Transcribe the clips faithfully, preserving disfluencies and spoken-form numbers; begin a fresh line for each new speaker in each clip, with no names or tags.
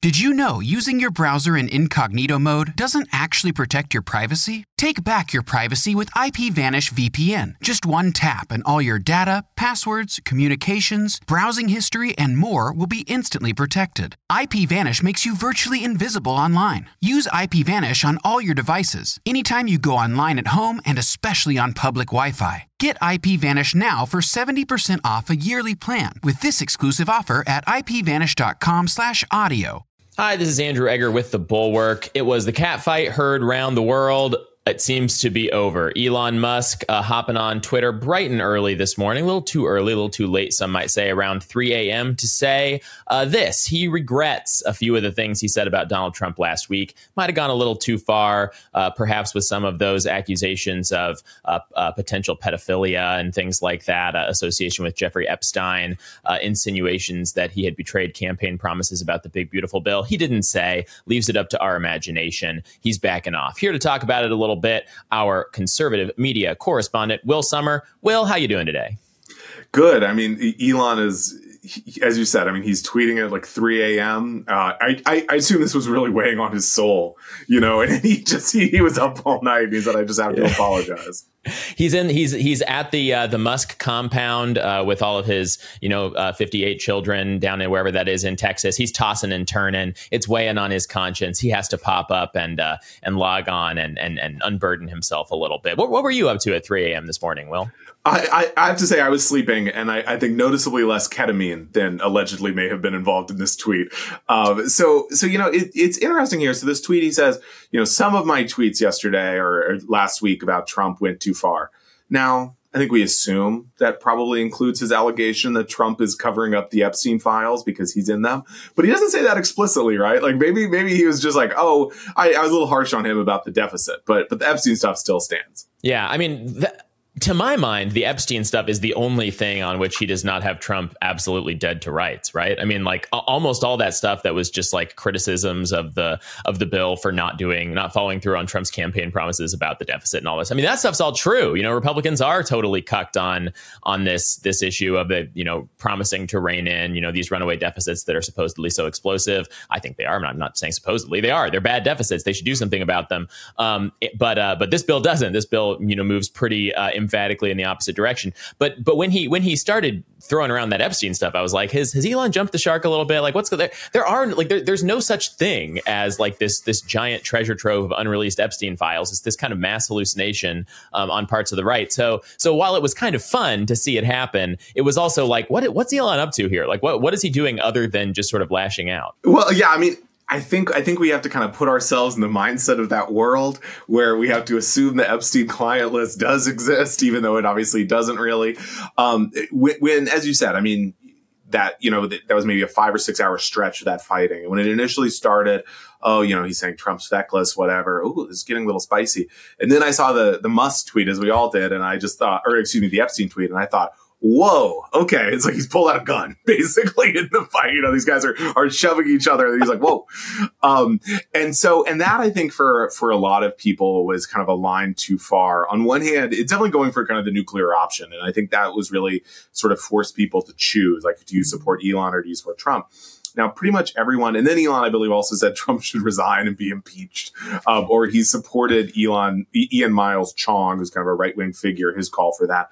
Did you know using your browser in incognito mode doesn't actually protect your privacy? Take back your privacy with IPVanish V P N. Just one tap and all your data, passwords, communications, browsing history, and more will be instantly protected. IPVanish makes you virtually invisible online. Use IPVanish on all your devices, anytime you go online at home and especially on public Wi-Fi. Get IPVanish now for seventy percent off a yearly plan with this exclusive offer at ipvanish.com slash audio.
Hi, this is Andrew Egger with The Bulwark. It was the catfight heard round the world. It seems to be over. Elon Musk uh, hopping on Twitter bright and early this morning, a little too early, a little too late, some might say, around three a.m. to say uh, this. He regrets a few of the things he said about Donald Trump last week. Might have gone a little too far, uh, perhaps with some of those accusations of uh, uh, potential pedophilia and things like that, uh, association with Jeffrey Epstein, uh, insinuations that he had betrayed campaign promises about the big, beautiful bill. He didn't say, leaves it up to our imagination. He's backing off. Here to talk about it a little bit, our conservative media correspondent, Will Sommer. Will, how you doing today?
Good. I mean, Elon is, he, as you said, I mean, he's tweeting at like three a.m. Uh, I, I, I assume this was really weighing on his soul, you know, and he just, he, he was up all night. And he said, I just have to yeah. apologize.
He's in. He's he's at the uh, the Musk compound uh, with all of his, you know, uh, fifty-eight children down in wherever that is in Texas. He's tossing and turning. It's weighing on his conscience. He has to pop up and uh, and log on and and and unburden himself a little bit. What, what were you up to at three a.m. this morning, Will?
I, I, I have to say I was sleeping, and I, I think noticeably less ketamine than allegedly may have been involved in this tweet. Um, so, so you know, it, it's interesting here. So this tweet, he says, you know, some of my tweets yesterday or, or last week about Trump went too far. Now, I think we assume that probably includes his allegation that Trump is covering up the Epstein files because he's in them. But he doesn't say that explicitly, right? Like maybe maybe he was just like, oh, I, I was a little harsh on him about the deficit, but but the Epstein stuff still stands.
Yeah, I mean, th- to my mind, the Epstein stuff is the only thing on which he does not have Trump absolutely dead to rights, right? I mean, like a- almost all that stuff that was just like criticisms of the of the bill for not doing, not following through on Trump's campaign promises about the deficit and all this. I mean, that stuff's all true. You know, Republicans are totally cucked on on this this issue of the, you know, promising to rein in, you know, these runaway deficits that are supposedly so explosive. I think they are. I'm not saying supposedly they are. They're bad deficits. They should do something about them. Um, it, but uh, but this bill doesn't. This bill, you know, moves pretty uh, emphatically in the opposite direction. But but when he when he started throwing around that Epstein stuff, I was like, has has Elon jumped the shark a little bit? Like, what's there? There are like there, there's no such thing as like this this giant treasure trove of unreleased Epstein files. It's this kind of mass hallucination um, on parts of the right. So so while it was kind of fun to see it happen, it was also like, what what's Elon up to here? Like, what what is he doing other than just sort of lashing out?
Well, yeah, I mean, I think I think we have to kind of put ourselves in the mindset of that world where we have to assume the Epstein client list does exist, even though it obviously doesn't really. Um, when, when, as you said, I mean, that, you know, that, that was maybe a five or six hour stretch of that fighting. And when it initially started, oh, you know, he's saying Trump's feckless, whatever. Oh, it's getting a little spicy. And then I saw the the Musk tweet, as we all did, and I just thought, or excuse me, the Epstein tweet, and I thought, whoa, okay. It's like he's pulled out a gun, basically, in the fight. You know, these guys are are shoving each other. And he's like, whoa. Um, and so, and that, I think, for for a lot of people was kind of a line too far. On one hand, it's definitely going for kind of the nuclear option. And I think that was really sort of forced people to choose. Like, do you support Elon or do you support Trump? Now, pretty much everyone, and then Elon, I believe, also said Trump should resign and be impeached. Um, or he supported Elon, Ian Miles Chong, who's kind of a right-wing figure, his call for that.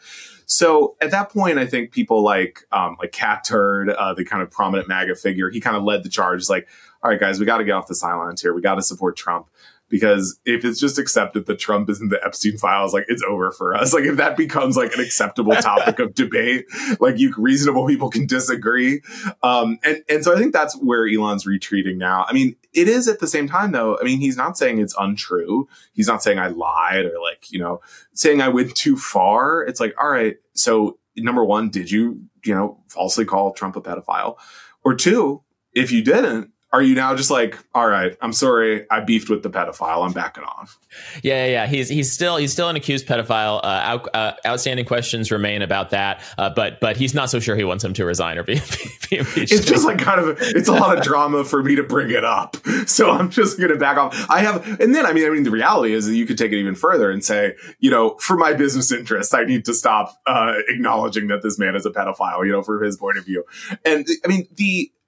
So at that point, I think people like um, like Cat Turd, uh, the kind of prominent MAGA figure, he kind of led the charge. It's like, all right, guys, we got to get off the sidelines here. We got to support Trump. Because if it's just accepted that Trump is in the Epstein files, like, it's over for us. Like, if that becomes like an acceptable topic of debate, like, you reasonable people can disagree. Um, and, and so I think that's where Elon's retreating now. I mean, it is at the same time, though. I mean, he's not saying it's untrue. He's not saying I lied or, like, you know, saying I went too far. It's like, all right, so number one, did you, you know, falsely call Trump a pedophile? Or two, if you didn't, are you now just like, all right, I'm sorry, I beefed with the pedophile, I'm backing off?
Yeah, yeah, yeah. He's he's still he's still an accused pedophile. Uh, out, uh, outstanding questions remain about that, uh, but but he's not so sure he wants him to resign or be, be impeached.
It's just like kind of it's a lot of drama for me to bring it up, so I'm just going to back off. I have, and then I mean, I mean, the reality is that you could take it even further and say, you know, for my business interests, I need to stop uh, acknowledging that this man is a pedophile, you know, from his point of view. And I mean, the.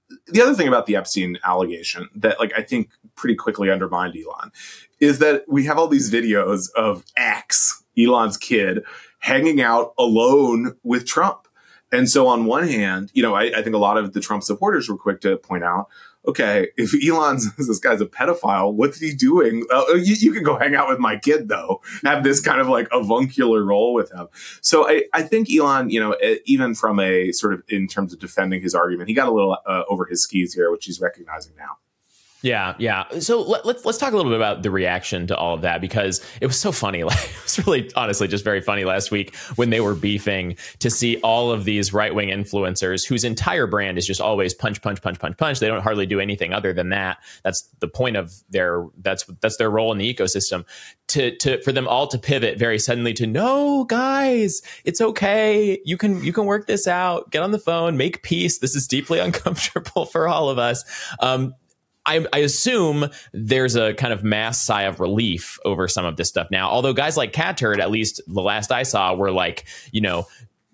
the other thing about the Epstein allegation that, like, I think pretty quickly undermined Elon is that we have all these videos of X, Elon's kid, hanging out alone with Trump. And so on one hand, you know, I, I think a lot of the Trump supporters were quick to point out, okay, if Elon's this guy's a pedophile, what's he doing? Uh, you, you can go hang out with my kid, though. Have this kind of like avuncular role with him. So I, I think Elon, you know, even from a sort of in terms of defending his argument, he got a little uh, over his skis here, which he's recognizing now.
Yeah, yeah. So let, let's let's talk a little bit about the reaction to all of that, because it was so funny. Like, it was really, honestly, just very funny last week when they were beefing to see all of these right wing influencers whose entire brand is just always punch, punch, punch, punch, punch. They don't hardly do anything other than that. That's the point of their that's that's their role in the ecosystem. To to for them all to pivot very suddenly to, no, guys, it's okay. You can you can work this out. Get on the phone, make peace. This is deeply uncomfortable for all of us. Um, I, I assume there's a kind of mass sigh of relief over some of this stuff now, although guys like Catturd, at least the last I saw, were like, you know,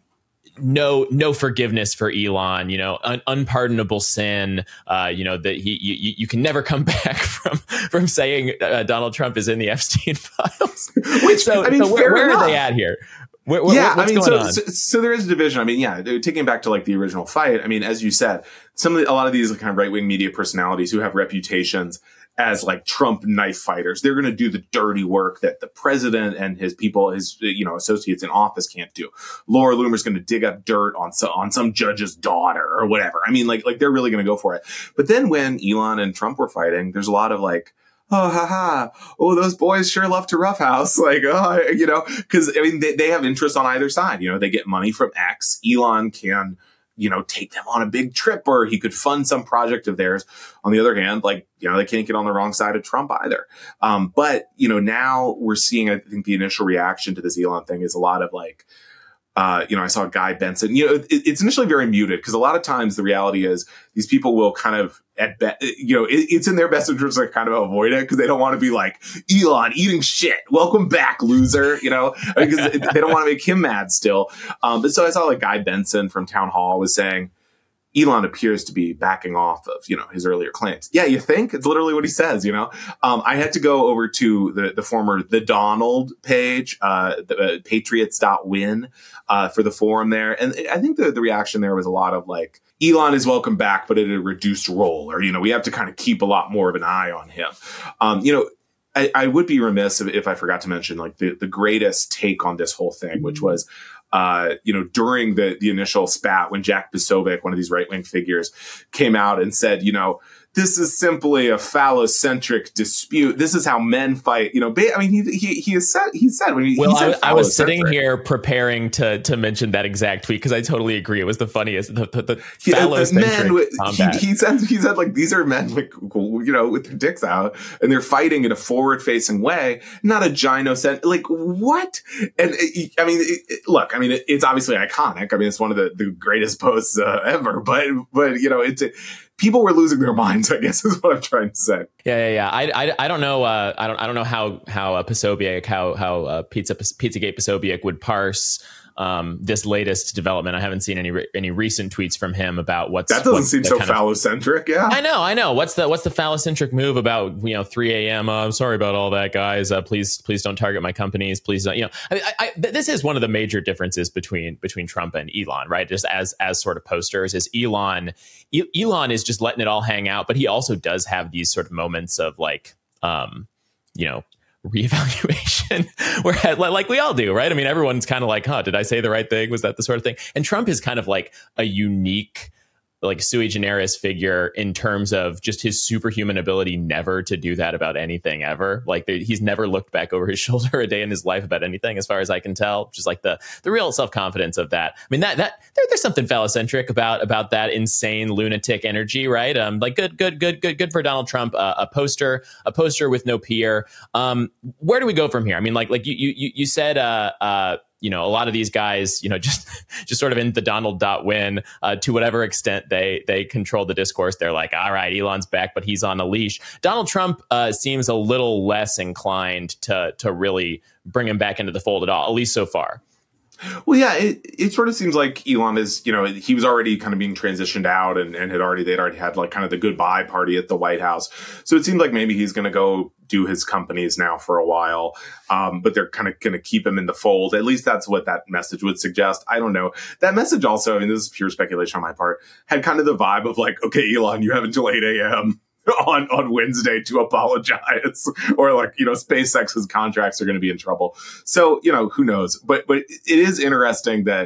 no, no forgiveness for Elon, you know, un- unpardonable sin, uh, you know, that he, you, you can never come back from, from saying uh, Donald Trump is in the Epstein files.
Which,
so,
I mean,
so where, where are they at here? Where, where,
yeah,
what's
I mean,
going
so,
on?
so so there is a division. I mean, yeah, taking back to like the original fight. I mean, as you said, some of the, a lot of these kind of right wing media personalities who have reputations as like Trump knife fighters, they're going to do the dirty work that the president and his people, his you know associates in office can't do. Laura Loomer's going to dig up dirt on so, on some judge's daughter or whatever. I mean, like like they're really going to go for it. But then when Elon and Trump were fighting, there's a lot of like, oh, ha, ha. Oh, those boys sure love to roughhouse. Like, oh, you know, because, I mean, they, they have interest on either side. You know, they get money from X. Elon can, you know, take them on a big trip, or he could fund some project of theirs. On the other hand, like, you know, they can't get on the wrong side of Trump either. Um, but, you know, now we're seeing, I think the initial reaction to this Elon thing is a lot of like, Uh, you know, I saw Guy Benson, you know, it, it's initially very muted because a lot of times the reality is these people will kind of, at be- you know, it, it's in their best interest to kind of avoid it because they don't want to be like, Elon eating shit. Welcome back, loser, you know, because they don't want to make him mad still. Um, but so I saw like Guy Benson from Town Hall was saying, Elon appears to be backing off of, you know, his earlier claims. Yeah, you think? It's literally what he says, you know? Um, I had to go over to the, the former The Donald page, uh, the, uh, patriots dot win, uh, for the forum there. And I think the, the reaction there was a lot of like, Elon is welcome back, but at a reduced role. Or, you know, we have to kind of keep a lot more of an eye on him. Um, you know, I, I would be remiss if, if I forgot to mention like the, the greatest take on this whole thing, which was, Uh, you know, during the, the initial spat when Jack Posobiec, one of these right-wing figures, came out and said, you know, this is simply a phallocentric dispute. This is how men fight. You know, ba- I mean, he he he has said he said when he,
well,
he said
I, I was sitting here preparing to to mention that exact tweet because I totally agree. It was the funniest. The, the, the phallocentric
men,
combat.
He, he said he said like these are men like you know with their dicks out and they're fighting in a forward-facing way, not a gynocent. Like what? And it, I mean, it, it, look, I mean, it, it's obviously iconic. I mean, it's one of the, the greatest posts uh, ever. But but you know, it's. It, People were losing their minds, I guess, is what I'm trying to say.
Yeah, yeah, yeah. I, I, I don't know. Uh, I don't. I don't know how how uh, Posobiec, how how uh, Pizza Pizzagate Posobiec would parse um, this latest development. I haven't seen any re- any recent tweets from him about what's
that doesn't
what's
seem so phallocentric. Of, yeah,
I know, I know. What's the what's the phallocentric move about? You know, three a.m. Uh, I'm sorry about all that, guys. Uh, please, please don't target my companies. Please don't. You know, I mean, I, I, this is one of the major differences between between Trump and Elon, right? Just as as sort of posters, is Elon. E- Elon is just letting it all hang out, but he also does have these sort of moments of like, um, you know. reevaluation where like we all do, right? I mean, everyone's kind of like, huh, did I say the right thing? Was that the sort of thing? And Trump is kind of like a unique, like sui generis figure in terms of just his superhuman ability never to do that about anything ever. Like the, he's never looked back over his shoulder a day in his life about anything, as far as I can tell. Just like the the real self-confidence of that. I mean, that that there, there's something phallocentric about about that insane lunatic energy, right? Um, like good, good, good, good, good for Donald Trump. Uh, a poster, a poster with no peer. Um, where do we go from here? I mean, like like you you you said. Uh, uh, You know, a lot of these guys, you know, just just sort of in the Donald dot win uh, to whatever extent they they control the discourse. They're like, all right, Elon's back, but he's on a leash. Donald Trump uh, seems a little less inclined to to really bring him back into the fold at all, at least so far.
Well, yeah, it, it sort of seems like Elon is, you know, he was already kind of being transitioned out and, and had already, they'd already had like kind of the goodbye party at the White House. So it seemed like maybe he's going to go do his companies now for a while. Um, but they're kind of going to keep him in the fold. At least that's what that message would suggest. I don't know. That message also, I mean, this is pure speculation on my part, had kind of the vibe of like, okay, Elon, you have until eight a.m. on, on Wednesday to apologize, or like, you know, SpaceX's contracts are going to be in trouble. So, you know, who knows? But, but it is interesting that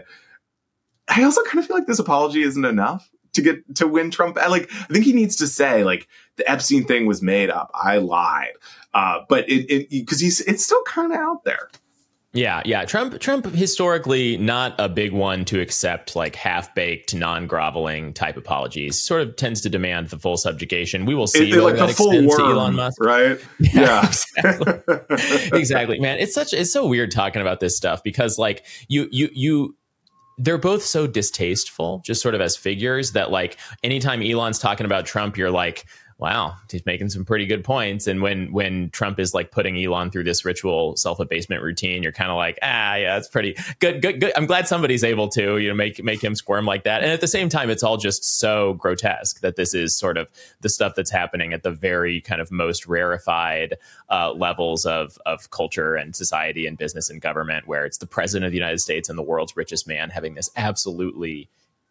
I also kind of feel like this apology isn't enough to get to win Trump. Like, I think he needs to say like the Epstein thing was made up. I lied. Uh, but it, it, because he's, it's still kind of out there.
Yeah, yeah. Trump, Trump, historically not a big one to accept like half-baked, non-groveling type apologies. Sort of tends to demand the full subjugation. We will see.
It, like the full worm, to Elon Musk, right?
Yeah,
yeah.
exactly. Exactly, man. It's such it's so weird talking about this stuff because like you you you. They're both so distasteful, just sort of as figures that like anytime Elon's talking about Trump, you're like, wow, he's making some pretty good points. And when when Trump is like putting Elon through this ritual self-abasement routine, you're kind of like, ah, yeah, that's pretty good, good, good. I'm glad somebody's able to, you know, make make him squirm like that. And at the same time, it's all just so grotesque that this is sort of the stuff that's happening at the very kind of most rarefied uh, levels of of culture and society and business and government, where it's the president of the United States and the world's richest man having this absolutely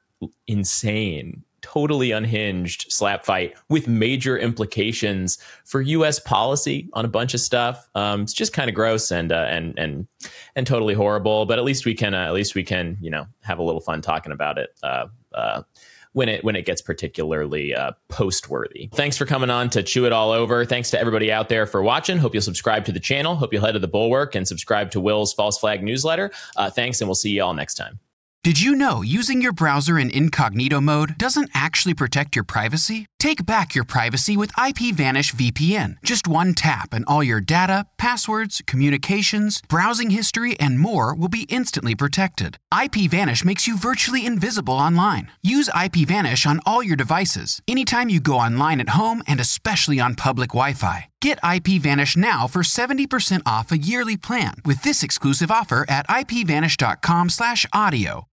insane, totally unhinged slap fight with major implications for U S policy on a bunch of stuff. Um, it's just kind of gross and uh, and and and totally horrible. But at least we can uh, at least we can you know have a little fun talking about it uh, uh, when it when it gets particularly uh, post-worthy. Thanks for coming on to Chew It All Over. Thanks to everybody out there for watching. Hope you'll subscribe to the channel. Hope you'll head to the Bulwark and subscribe to Will's False Flag newsletter. Uh, thanks, and we'll see you all next time.
Did you know using your browser in incognito mode doesn't actually protect your privacy? Take back your privacy with IPVanish V P N. Just one tap and all your data, passwords, communications, browsing history, and more will be instantly protected. IPVanish makes you virtually invisible online. Use IPVanish on all your devices, anytime you go online at home and especially on public Wi-Fi. Get IPVanish now for seventy percent off a yearly plan with this exclusive offer at ipvanish.com slash audio.